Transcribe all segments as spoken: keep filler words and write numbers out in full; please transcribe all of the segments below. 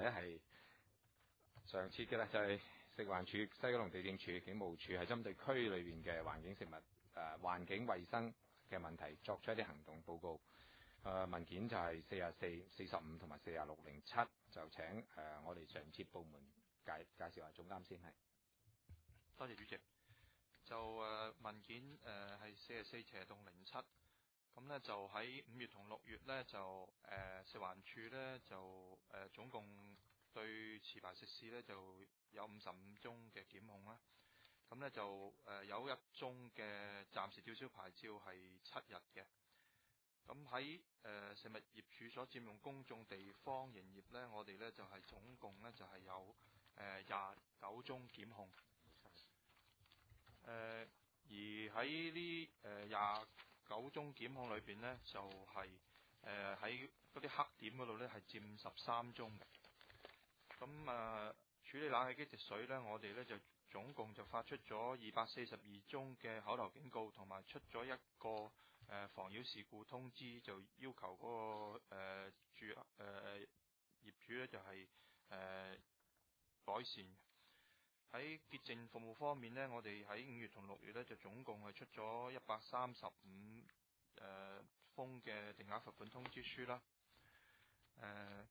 咧係上次嘅咧就係食環署、西九龍地政處、警務處係針對區裏邊嘅環境食物誒、呃、環境衛生嘅問題作出一啲行動報告。誒、呃、文件就係四十四、四十五同埋四十六零七，就請誒、呃、我哋常設部門介介紹下總監先係。 多謝主席。就誒、呃、文件誒係四十四斜洞零七，咁咧就喺五月同六月咧就誒、呃、食環署咧就誒、呃、總共對持牌食肆咧就有五十五宗嘅檢控啦。咁咧就誒、呃、有一宗嘅暫時吊銷牌照係七日嘅。咁喺誒食物業處所佔用公眾地方營業咧，我哋咧就係、是、總共咧就係、是、有誒廿九宗檢控。誒、呃、而喺呢誒廿九宗檢控裏邊呢，就係誒喺嗰啲黑點嗰度呢，係佔十三宗嘅。咁啊、呃、處理冷氣機食水呢，我哋呢就總共就發出咗二百四十二宗嘅口頭警告，同埋出咗一個誒、呃、妨擾事故通知，就要求嗰、那個誒、呃、住誒、呃、業主呢，就係、是、誒、呃、改善。喺潔淨服務方面呢，我哋喺五月同六月呢，就總共係出咗一百三十五誒封嘅定額罰款通知書啦。誒、呃、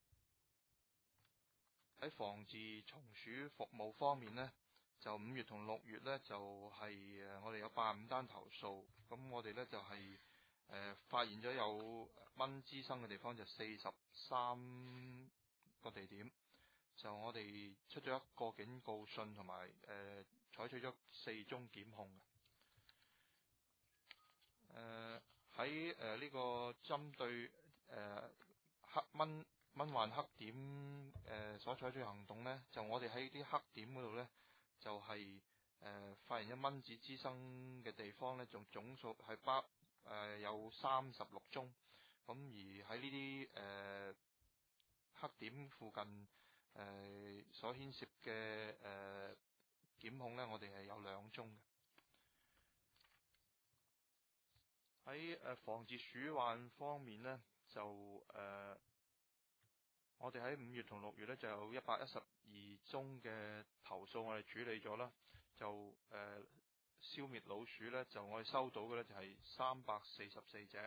喺防治蟲鼠服務方面呢，就五月同六月呢，就係、是、誒我哋有八十五單投訴，咁我哋呢，就係、是、誒、呃、發現咗有蚊滋生嘅地方就四十三個地點。就我哋出咗一個警告信，同埋誒採取咗四宗檢控嘅。誒喺誒呢個針對誒、呃、黑蚊蚊患黑點誒、呃、所採取嘅行動呢，就我哋喺啲黑點嗰度呢，就係、是、誒、呃、發現咗蚊子滋生嘅地方呢，仲總數係包誒、呃、有三十六宗。咁而喺呢啲誒黑點附近，誒、呃、所牽涉嘅誒檢控呢，我哋係有兩宗嘅。喺誒防治鼠患方面呢，就誒、呃、我哋喺五月同六月呢，就有一百一十二宗嘅投訴，我哋處理咗啦。就誒、呃、消滅老鼠呢，就我哋收到嘅呢，就係三百四十四隻。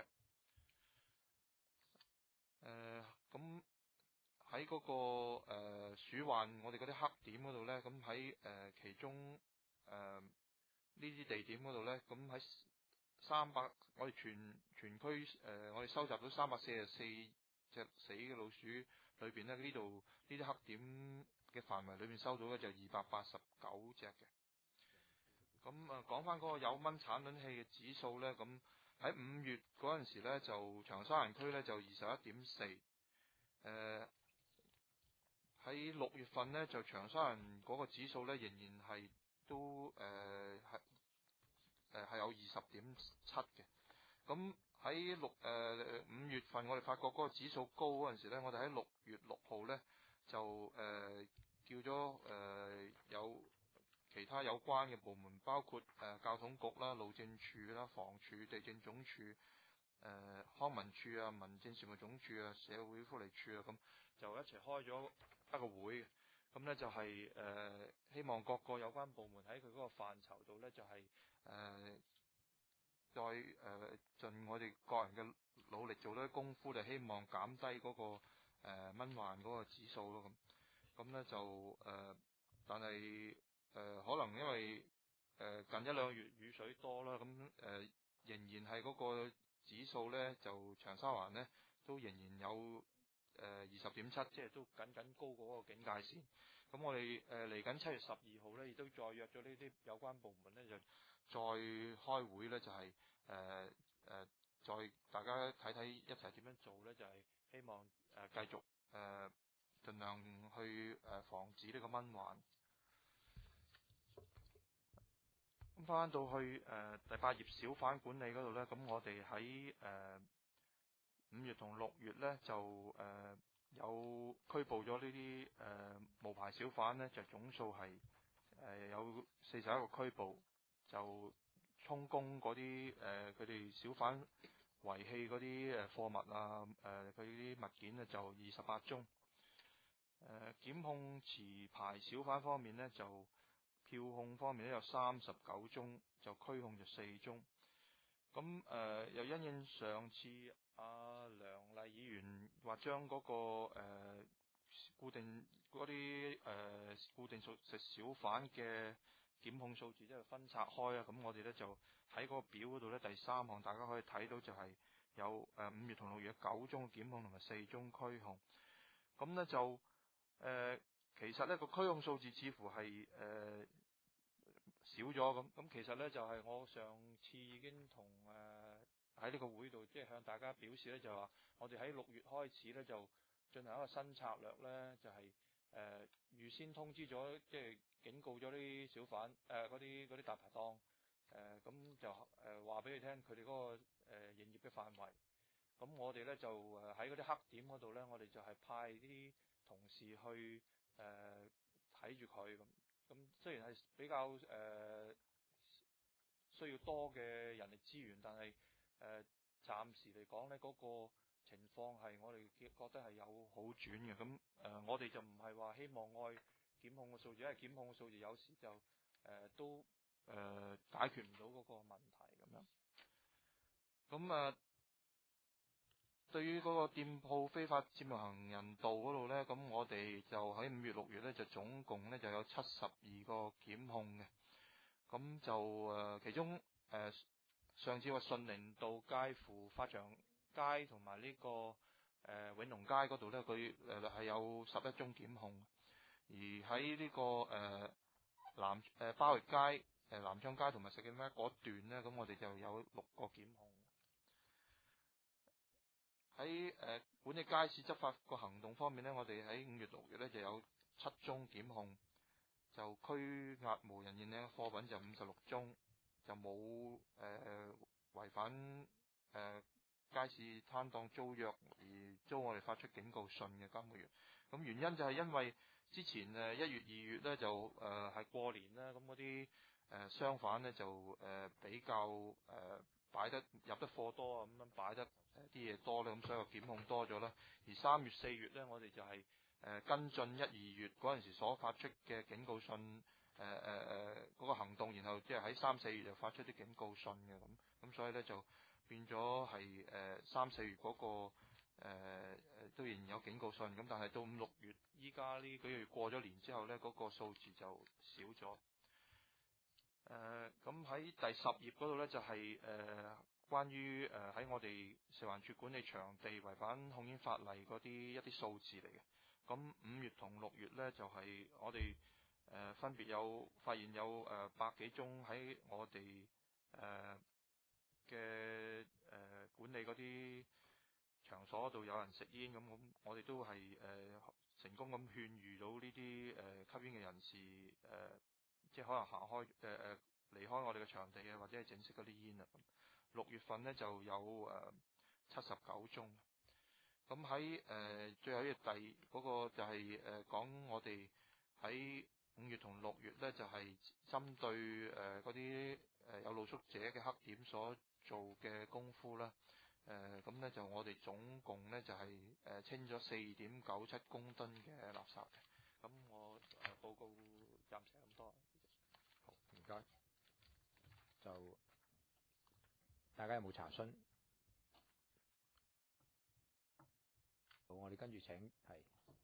誒咁。喺嗰、那個誒、呃、鼠患，我哋嗰啲黑點嗰度呢，咁喺誒其中誒呢啲地點嗰度呢，咁喺三百，我哋全全區誒、呃，我哋收集到三百四十四隻死嘅老鼠裏邊呢，呢度呢啲黑點嘅範圍裏邊收到嘅就二百八十九隻嘅。咁啊，講翻嗰個有蚊產卵器嘅指數呢，咁喺五月嗰陣時呢，就長沙灣區呢，就二十一點四，誒。喺六月份呢，就長沙灣嗰個指數呢，仍然係都誒係誒係有二十點七嘅。咁喺六誒五月份，我哋發覺嗰個指數高嗰陣時呢，我哋喺六月六號呢，就誒、呃、叫咗誒、呃、有其他有關嘅部門，包括誒、呃、交通局啦、路政署啦、房署、地政總署、誒、呃、康文署啊、民政事務總署啊、社會福利署啊，咁就一齊開咗一個會。咁呢就係、是、誒、呃、希望各個有關部門喺佢嗰個範疇度呢，就係、是、誒、呃、再誒、呃、盡我哋個人嘅努力做多啲功夫，就希望減低嗰、那個誒、呃、蚊患嗰個指數咯。咁咁呢就誒、呃，但係誒、呃、可能因為誒、呃、近一兩個月雨水多啦，咁誒、呃、仍然係嗰個指數呢，就長沙灣呢都仍然有誒二十點七，即係都僅僅高過嗰個警戒線。咁我哋誒嚟緊七月十二號呢，亦都再約咗呢啲有關部門呢，就再開會呢，就係誒誒再大家睇睇一齊點樣做呢，就係、是、希望誒、呃、繼續誒、呃、盡量去誒、呃、防止呢個蚊患。咁翻到去誒、呃、第八頁小販管理嗰度呢，咁我哋喺誒五月同六月呢，就誒、呃、有拘捕咗呢啲誒無牌小販呢，就總數係誒、呃、有四十一個拘捕，就充公嗰啲誒佢哋小販遺棄嗰啲誒貨物啊，誒佢啲物件呢，就二十八宗。誒、 檢控持牌小販方面呢，就票控方面咧有三十九宗，就拘控就四宗。咁誒、呃、又因應上次阿、啊、梁麗議員話將嗰個、呃、固定嗰啲誒固定數食小販嘅檢控數字即係分拆開啊，咁我哋咧就喺嗰個表嗰度咧第三項大家可以睇到就係有誒五月同六月九宗檢控同埋四宗拘控。咁咧就誒、呃、其實咧個拘控數字似乎係誒、呃、少咗咁，咁其實咧就係、是、我上次已經同誒喺呢個會度即係向大家表示咧，就話我哋喺六月開始咧就進行一個新策略咧，就係、是、誒、呃、預先通知咗，即係警告咗啲小販誒嗰啲嗰啲大排檔誒，咁就誒話俾佢聽佢哋嗰個誒、呃、營業嘅範圍。咁我哋咧就誒喺嗰啲黑點嗰度咧，我哋就係派啲同事去誒睇住佢咁。咁雖然係比較誒、呃、需要多嘅人力資源，但係誒、呃、暫時嚟講咧，嗰、那個情況係我哋覺得係有好轉嘅。咁誒、呃、我哋就唔係話希望愛檢控嘅數字，因為檢控嘅數字有時就誒、呃、都誒、呃、解決唔到嗰個問題咁樣。咁啊。呃對於嗰個店鋪非法佔用行人道嗰度呢，咁我哋就喺五月六月呢，就總共呢就有七十二個檢控嘅。咁就誒、呃、其中誒、呃、上次話順寧道介乎發祥街同埋呢個誒、呃、永隆街嗰度呢，佢誒係有十一宗檢控。而喺呢、這個誒、呃、南誒巴域街、誒、呃、南昌街同埋石硤尾嗰段呢，咁我哋就有六個檢控。喺誒、呃、管理街市執法個行動方面呢，我哋喺五月六月呢就有七宗檢控，就拘押無人認領嘅貨品就五十六宗，就冇誒、呃、違反誒、呃、街市攤檔租約而遭我哋發出警告信嘅監管員。咁原因就係因為之前誒一月二月呢就誒係、呃、過年啦，咁嗰啲誒商販呢就誒、呃、比較誒擺、呃、得入得貨多啊，咁樣擺得啲嘢多咧，咁所以個檢控多咗啦。而三月四月呢，我哋就係、是、誒、呃、跟進一二月嗰陣時所發出嘅警告信，誒誒誒嗰個行動，然後即係喺三四月就發出啲警告信嘅咁，咁所以咧就變咗係誒三四月嗰、那個誒誒、呃、都仍然有警告信，咁但係到五六月依家呢幾個月過咗年之後咧，嗰、那個數字就少咗。誒咁喺第十頁嗰度咧就係、是、誒。呃關於誒喺、呃、我哋食環署管理場地違反控煙法例嗰啲一啲數字嚟嘅。咁五月同六月呢，就係、是、我哋誒、呃、分別有發現有誒、呃、百幾宗喺我哋誒嘅誒管理嗰啲場所度有人食煙，咁咁我哋都係誒、呃、成功咁勸喻到呢啲誒吸煙嘅人士誒、呃，即係可能行開誒誒離開我哋嘅場地嘅，或者係整熄嗰啲煙啊。六月份呢就有誒七十九宗，咁喺誒最後一第嗰、那個就係誒講我哋喺五月同六月呢，就係、是、針對誒嗰啲誒有露宿者嘅黑點所做嘅功夫啦，誒咁呢就我哋總共呢，就係、是、誒、呃、清咗四點九七公噸嘅垃圾嘅，咁我誒、呃、報告暫時咁多。 好，唔該，就。大家有冇查詢？好，我哋跟住請係。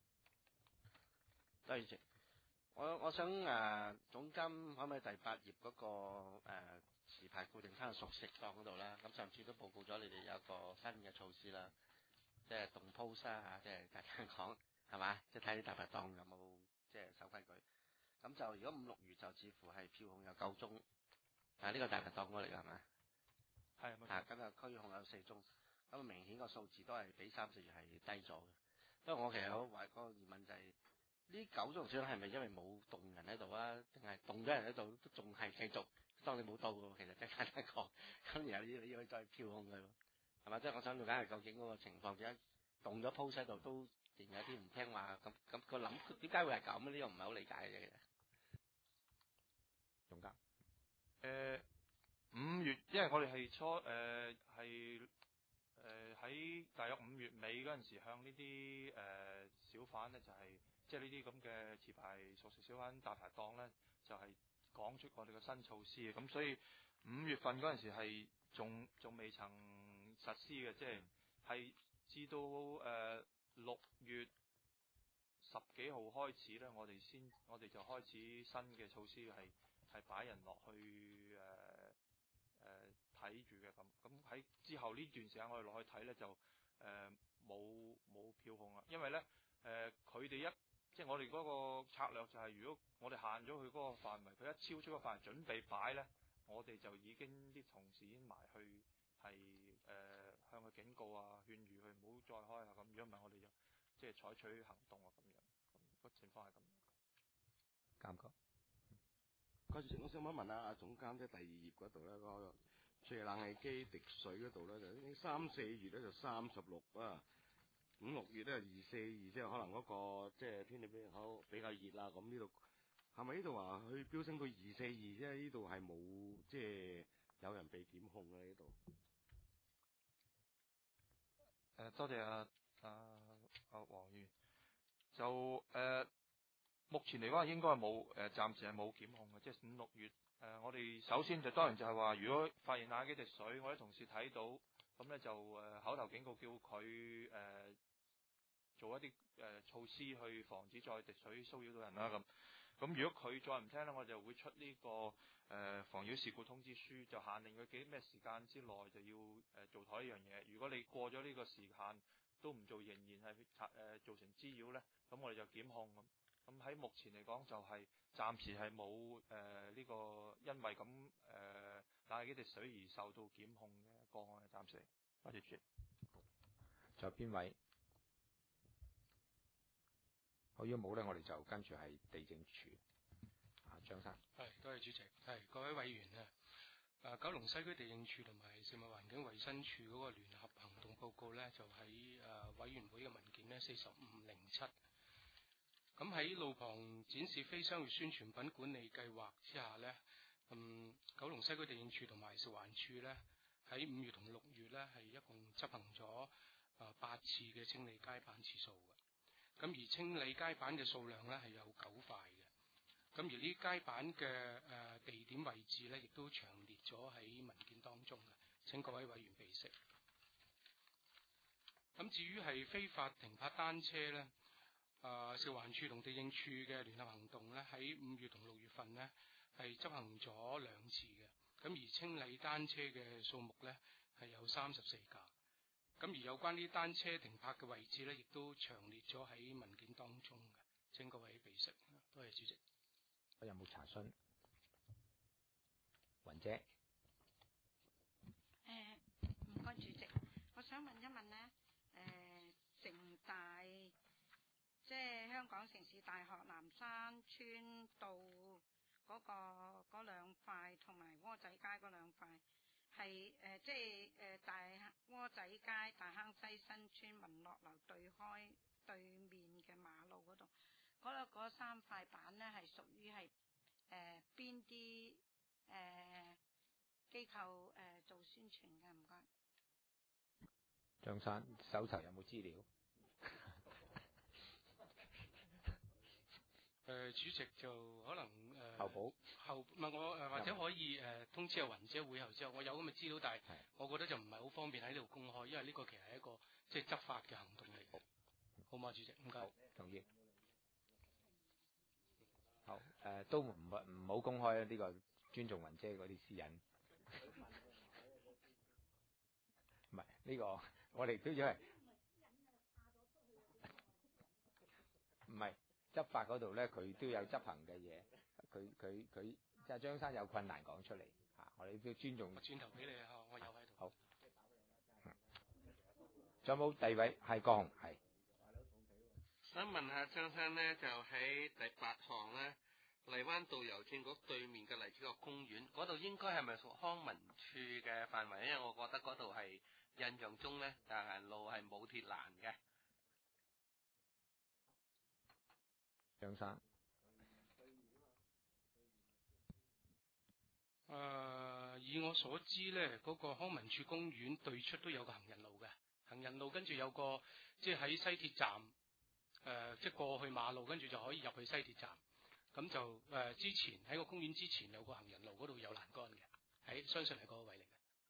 多謝主席，我我想誒、呃、總監可唔可以第八頁嗰、那個誒、呃、持牌固定攤嘅熟食檔嗰度啦？咁上次都報告咗你哋有一個新嘅措施啦，即係動 post 啦嚇，即係大家講係嘛？即係睇啲大排檔有冇即係守規矩。咁就如果五六月就似乎係票控有九宗，但係呢個大排檔嗰嚟㗎係嘛？ 係， 啊，咁啊區控有四宗，咁啊明顯個數字都係比三四月係低咗嘅。不過我其實我懷個疑問就係、是，呢九宗算係咪因為冇動人喺度啊？定係動咗人喺度都仲係繼續當你冇到嘅？其實即係簡單講，咁然後要要再票控佢，係嘛？即係我想了解係究竟嗰個情況點解動咗 post 喺度都仍有啲唔聽話，咁咁個諗點解會係咁咧？呢個唔係好理解嘅啫。 總監， 誒。五月，因為我哋係初誒係誒喺大約五月尾嗰陣時，向呢啲誒小販咧就係、是、 即係呢啲咁嘅持牌熟食小販大排檔咧，就係、是、講出我哋嘅新措施嘅。咁所以五月份嗰陣時係仲仲未曾實施嘅，即係係至到誒六月十幾號開始咧，我哋先我哋就開始新嘅措施係係擺人落去誒誒睇住嘅咁。咁喺之後呢段時間我哋落去睇咧就誒冇冇票控啦，因為咧誒佢哋一即係我哋嗰個策略就係、是、如果我哋限咗佢嗰個範圍，佢一超出個範圍準備擺咧，我哋就已經啲同事已經埋去係誒、呃、向佢警告啊，勸喻佢唔好再開啊咁。如果唔係我哋就即係採取行動啊咁樣。咁、個情況係咁。 監局。 嗰時我想問一問啊，阿總監，即係第二頁嗰度咧，個除冷氣機滴水嗰度咧，就三四月咧就三十六啊，五六月咧二四二，即係可能嗰、個即係天氣比較好比較熱啦。咁呢度係咪呢度話去飆升到二四二？即係呢度係冇即係有人被檢控嘅呢度？ 誒、呃，多謝啊啊啊黃議員。就誒、呃，目前嚟講應該係冇誒，暫時係冇檢控嘅，即係五六月。誒、呃，我哋首先就當然就係話，如果發現冷氣機滴水，我啲同事睇到，咁咧就誒、呃、口頭警告，叫佢誒、呃、做一啲誒、呃、措施去防止再滴水騷擾到人啦。咁咁如果佢再唔聽咧，我就會出呢、這個誒、呃、防擾事故通知書，就限令佢幾咩時間之內就要誒、呃、做妥呢樣嘢。如果你過咗呢個時限都唔做，仍然係誒、呃、造成滋擾咧，咁我哋就檢控咁。咁喺目前嚟講就係暫時係冇誒呢個因為咁誒冷氣機滴水而受到檢控嘅個案，暫時。多謝主席。 仲有邊位？好，如果冇咧，我哋就跟住係地政處。啊，張生。 係，多謝主席。係各位委員啊，誒九龍西區地政處同埋食物環境衞生署嗰個聯合行動報告咧，就喺誒委員會嘅文件咧四十五零七。咁喺路旁展示非商業宣傳品管理計劃之下咧，嗯，九龍西區地政處同埋食環署咧喺五月同六月咧係一共執行咗誒八次嘅清理街板次數嘅。咁而清理街板嘅數量咧係有九塊嘅。咁而呢街板嘅誒、呃、地點位置咧，亦都詳列咗喺文件當中嘅。請各位委員備悉。咁至於係非法停泊單車咧，誒食環署同地政處嘅聯合行動咧，喺五月同六月份咧係執行咗兩次嘅。咁而清理單車嘅數目咧係有三十四架。咁而有關啲單車停泊嘅位置咧，亦都詳列咗喺文件當中嘅。請各位備悉。多謝主席。 我有冇查詢？雲姐。 誒，唔該主席，我想問一問咧，誒、呃，城大即係香港城市大學南山村道嗰、那個嗰兩塊，同埋窩仔街嗰兩塊，係誒、呃、即係誒、呃、大窩仔街大坑西新村民樂樓對開對面嘅馬路嗰度。嗰度嗰三塊板咧係屬於係誒邊啲誒機構誒、呃、做宣傳嘅？唔該。 張生手頭有冇資料？ 誒、呃、主席就可能誒、呃、 後補後唔係我誒、呃、或者可以誒、呃、通知阿雲姐會後之後，我有咁嘅資料，但係我覺得就唔係好方便喺度公開，因為呢個其實係一個即係執法嘅行動嚟。好，好嘛，主席，唔該。 同意。好，誒、呃、都唔唔好公開呢、這個尊重雲姐嗰啲私隱。唔係呢個，我哋都因為唔係執法嗰度咧，佢都有執行嘅嘢。佢佢佢即係張生有困難講出嚟嚇，我哋都尊重。 轉頭俾你啊，我有喺度。 好。仲、嗯、有冇第二位？係郭雄，係。 想問下張生咧，就喺第八項咧，荔灣道郵政局對面嘅荔枝角公園嗰度，應該係咪屬康文署嘅範圍？因為我覺得嗰度係印象中咧，行行路係冇鐵欄嘅。 張生。 誒、呃，以我所知咧，嗰、那個康文署公園對出都有個行人路嘅，行人路跟住有個即係喺西鐵站。 呃、即係過去馬路，跟住就可以入去西鐵站。咁就誒、呃、之前喺個公園之前有個行人路嗰度有欄杆嘅，喺相信係嗰個位嚟嘅。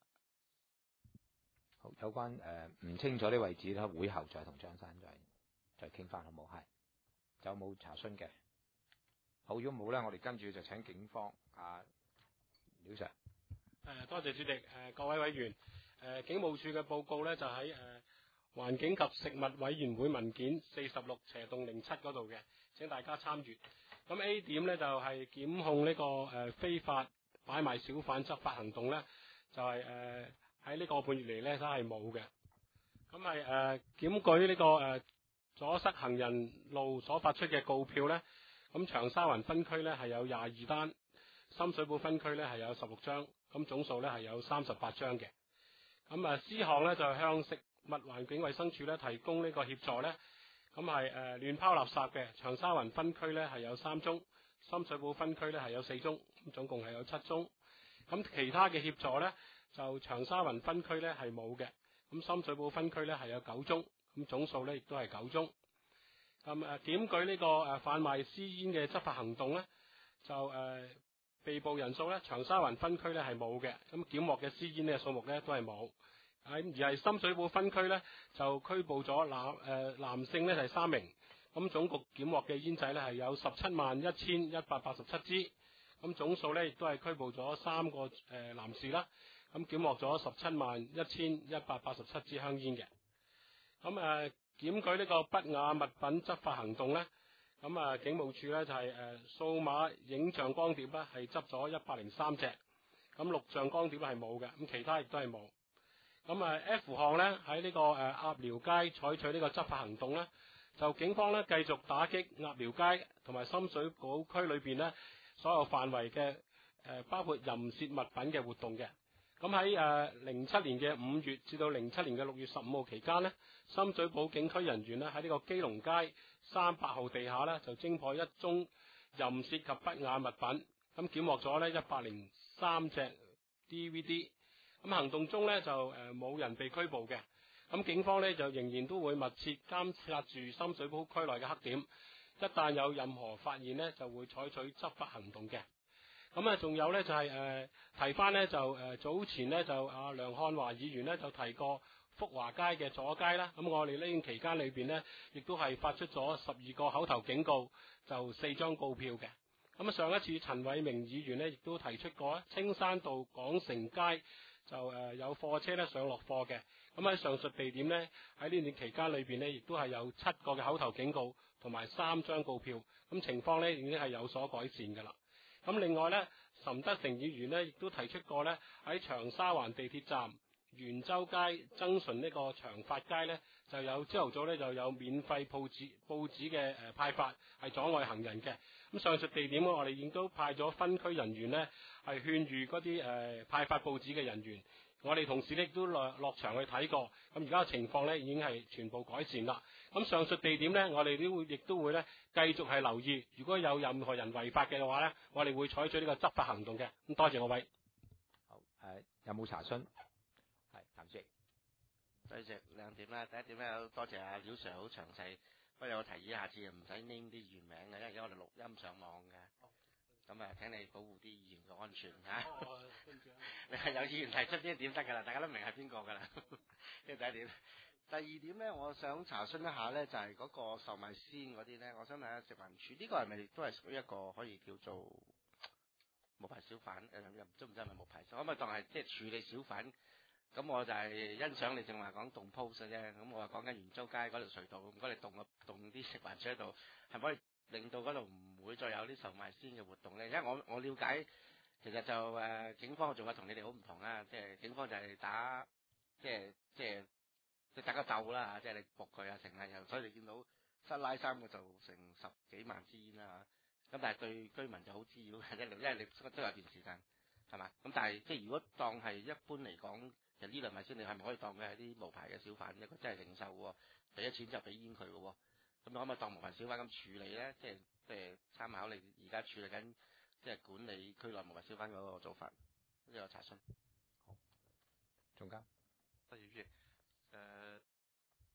好，有關誒唔、呃、清楚啲位置咧，會後再同張生再再傾翻好冇？係，有冇查詢嘅？好，如果冇咧，我哋跟住就請警方啊，廖 Sir。 誒，多謝主席。誒、呃，各位委員，誒、呃，警務處嘅報告咧就喺誒環境及食物委員會文件四十六斜洞零七嗰度嘅，請大家參閱。咁 A 點咧就係、是、檢控呢、這個誒、呃、非法擺賣小販執法行動咧，就係誒喺呢個半月嚟咧都係冇嘅。咁係誒檢舉呢、這個誒、呃、阻塞行人路所發出嘅告票咧，咁長沙灣分區咧係有廿二單，深水埗分區咧係有十六張，咁總數咧係有三十八張嘅。咁啊 C 項咧就係向食物環境衛生署咧提供呢個協助咧。咁係誒亂拋垃圾嘅，長沙灣分區咧係有三宗，深水埗分區咧係有四宗，咁總共係有七宗。咁其他嘅協助咧，就長沙灣分區咧係冇嘅，咁深水埗分區咧係有九宗，咁總數咧亦都係九宗。咁誒檢舉呢個誒販賣私煙嘅執法行動咧，就誒、呃、被捕人數咧，長沙灣分區咧係冇嘅，咁檢獲嘅私煙嘅數目咧都係冇。喺而係深水埗分區咧，就拘捕咗男誒、呃、男性咧係三名，咁總局檢獲嘅煙仔咧係有十七萬一千一百八十七支，咁總數咧亦都係拘捕咗三個誒、呃、男士啦，咁檢獲咗十七萬一千一百八十七支香煙嘅。咁誒、呃、檢舉呢個不雅物品執法行動咧，咁啊警務處咧就係、是、誒、呃、數碼影像光碟咧係執咗一百零三隻，咁錄像光碟係冇嘅，咁其他亦都係冇。咁啊 F 項咧喺呢個誒鴨寮街採取呢個執法行動咧，就警方咧繼續打擊鴨寮街同埋深水埗區裏邊咧所有範圍嘅誒包括淫褻物品嘅活動嘅。咁喺誒零七年嘅五月至到零七年嘅六月十五號期間咧，深水埗警區人員咧喺呢個基隆街三百號地下咧就偵破一宗淫褻及不雅物品，咁檢獲咗咧一百零三隻 D V D。咁行動中咧就誒冇人被拘捕嘅，咁警方咧就仍然都會密切監察住深水埗區內嘅黑點，一旦有任何發現咧就會採取執法行動嘅。咁啊仲有咧就係、是、誒、呃、提翻咧就誒、呃、早前咧就阿、啊、梁漢華議員咧就提過福華街嘅阻街啦，咁我哋呢段期間裏邊咧亦都係發出咗十二個口頭警告，就四張告票嘅。咁啊上一次陳偉明議員咧亦都提出過青山道廣城街就誒、呃、有貨車咧上落貨嘅，咁喺上述地點咧喺呢段期間裏邊咧，亦都係有七個嘅口頭警告同埋三張告票，咁情況咧已經係有所改善㗎啦。咁另外咧，岑德成議員咧亦都提出過咧喺長沙灣地鐵站元州街增順呢個長發街咧，就有朝頭早咧就有免費報紙報紙嘅誒派發，係阻礙行人嘅。咁上述地點我哋亦都派咗分區人員咧，係勸喻嗰啲誒派發報紙嘅人員。我哋同事咧亦都落落場去睇過，咁而家嘅情況咧已經係全部改善啦。咁上述地點咧，我哋都會亦都會咧繼續係留意，如果有任何人違法嘅話咧，我哋會採取呢個執法行動嘅。咁多謝各位。 好，誒、呃、有冇查詢？係譚主席。 多謝兩點啦，第一點咧，多謝阿廖 Sir 好詳細。不過我提議下次唔使拎啲議員名嘅，因為而家我哋錄音上網嘅。咁啊，請你保護啲議員嘅安全嚇。 哦， 你係有議員提出邊一點得㗎啦，大家都明係邊個㗎啦。呢個第一點。第二點咧，我想查詢一下咧，就係、是、嗰個售賣鮮嗰啲咧，我想問下食環署呢個係咪都係屬於一個可以叫做無牌小販？誒又唔知唔知係咪無牌？可唔可以當係即係處理小販？咁我就係欣賞你正話講動 post 啫。咁我話講緊元州街嗰條隧道，唔該你動個動啲食環署喺度，係咪可以令到嗰度唔會再有啲售賣鮮嘅活動咧？因為我我了解其實就誒、呃、警方嘅做法同你哋好唔同啦，即係警方就係打即係即係即係打個鬥啦嚇，即係你搏佢啊成啊，又所以你見到塞拉三個就成十幾萬支煙啦嚇。咁但係對居民就好滋擾嘅，因為因為你都有段時間係嘛。咁但係即係如果當係一般嚟講，其實呢類賣鮮你係咪可以當佢係啲無牌嘅小販？一個真係零售喎，俾咗錢就俾煙佢嘅喎。咁你可唔可以當無牌小販咁處理咧？即係即係參考你而家處理緊即係管理區內無牌小販嗰個做法，呢個查詢。 好，總監。 多謝主席。誒、呃，小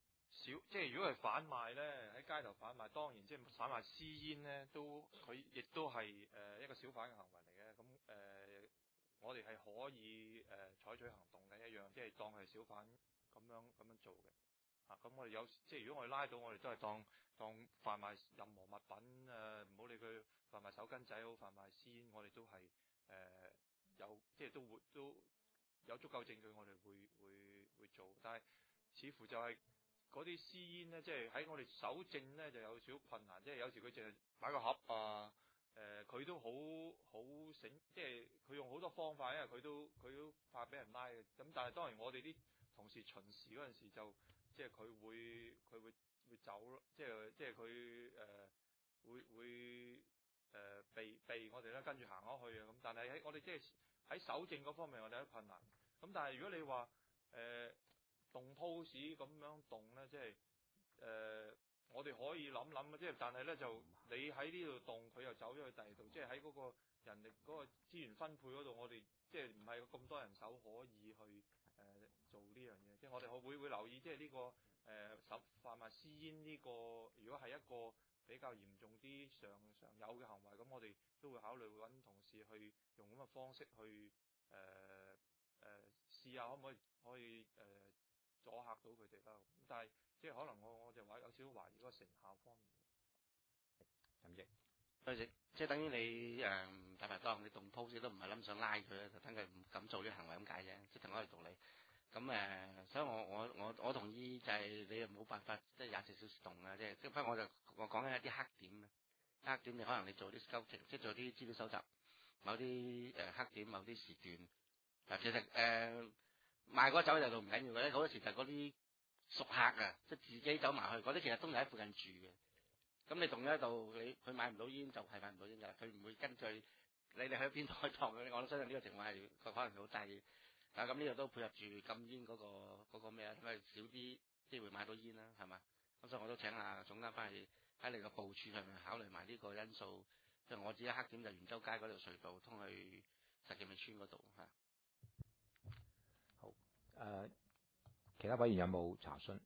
小，即係如果係販賣咧，喺街頭販賣，當然即係販賣私煙咧，都佢亦都係誒、呃、一個小販嘅行為嚟嘅。咁誒、呃，我哋係可以誒、呃、採取行動嘅一樣，即係當係小販咁樣咁樣做嘅。啊，咁我哋有即係如果我哋拉到，我哋都係當當販賣任何物品誒，唔好理佢販賣手巾仔好，販賣私煙，我哋都係誒、呃、有即係都會都有足夠證據，我哋會會會做。但係似乎就係嗰啲私煙咧，即係喺我哋搜證咧就有少少困難，即係有時佢淨係擺個盒啊，誒、呃、佢都好好醒，即係佢用好多方法，因為佢都佢都怕俾人拉嘅。咁但係當然我哋啲同事巡視嗰陣時就。即係佢會佢會會走咯，即係即係佢誒會會誒、呃、避避我哋咧，跟住行開去啊咁。但係喺我哋即係喺搜證嗰方面，我哋有困難。咁但係如果你話誒、呃、動 pose 咁樣動咧，即係誒、呃、我哋可以諗諗，即係但係咧就你喺呢度動，佢又走咗去第二度，即係喺嗰個人力嗰個資源分配嗰度，我哋即係唔係咁多人手可以去。誒、呃、做呢樣嘢，即係我哋會會留意，即係呢、這個誒手販賣私煙呢個，如果係一個比較嚴重啲常常有嘅行為，咁我哋都會考慮揾同事去用咁嘅方式去誒誒、呃呃、試下可唔可以可以誒、呃、阻嚇到佢哋啦。但係即係可能我我就話有少少懷疑嗰個成效方面。 陳奕，對住即係等於你誒大排檔，你動 pose 都唔係諗想拉佢，就等佢唔敢做啲行為咁解啫，即係同一個道理。咁誒、呃，所以我我我我同意就係你又冇辦法即係廿四小時動啊，即係即不過我就我講緊一啲黑點啊，黑點你可能你做啲 scouting，即係做啲資料搜集，某啲誒、呃、黑點，某啲時段。嗱，其實誒、呃、賣嗰酒就度唔緊要嘅，好多時就嗰啲熟客啊，即係自己走埋去，嗰啲其實都係喺附近住嘅。咁你動咗喺度，你佢買唔到煙就係買唔到煙㗎，佢唔會根據你哋去邊度開檔嘅。我都相信呢個情況係個可能好低。啊，咁呢個都配合住禁煙嗰、嗰個嗰個咩啊，因為少啲機會買到煙啦，係嘛？咁所以我都請阿總監翻去喺你個部署上面考慮埋呢個因素。即係我知黑點就元州街嗰條隧道通去石硤尾村嗰度嚇。 好，誒、呃，其他委員有冇查詢？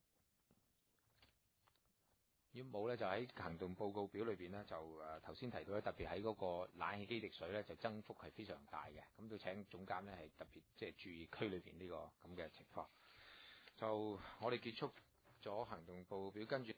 如果冇咧，就喺行動報告表裏邊咧，就誒頭先提到咧，特別喺嗰個冷氣機滴水咧，就增幅係非常大嘅。咁都請總監咧係特別即係注意區裏邊呢個咁嘅情況。就我哋結束咗行動報告表，跟住。